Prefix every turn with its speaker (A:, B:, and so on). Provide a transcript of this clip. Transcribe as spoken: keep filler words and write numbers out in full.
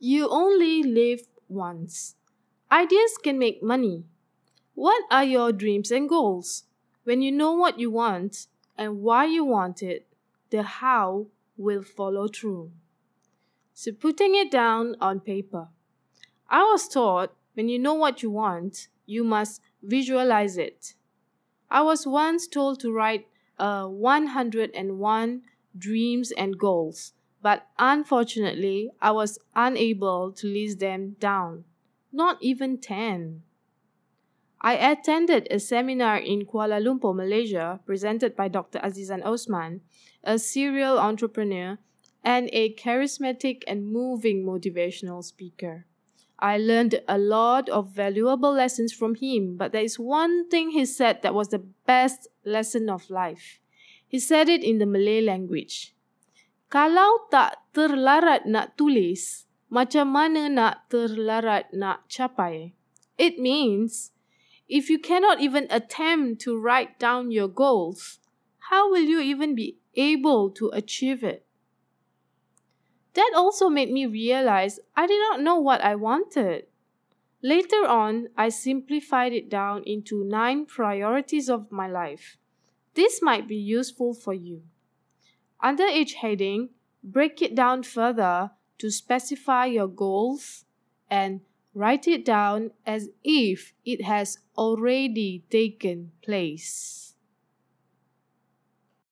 A: You only live once. Ideas can make money. What are your dreams and goals? When you know what you want and why you want it, the how will follow through. So, putting it down on paper. I was taught when you know what you want, you must visualize it. I was once told to write uh, one hundred one dreams and goals, but unfortunately, I was unable to list them down, not even ten. I attended a seminar in Kuala Lumpur, Malaysia, presented by Doctor Azizan Osman, a serial entrepreneur and a charismatic and moving motivational speaker. I learned a lot of valuable lessons from him, but there is one thing he said that was the best lesson of life. He said it in the Malay language. Kalau tak terlarat nak tulis, macam mana nak terlarat nak capai? It means, if you cannot even attempt to write down your goals, how will you even be able to achieve it? That also made me realize I did not know what I wanted. Later on, I simplified it down into nine priorities of my life. This might be useful for you. Under each heading, break it down further to specify your goals and write it down as if it has already taken place.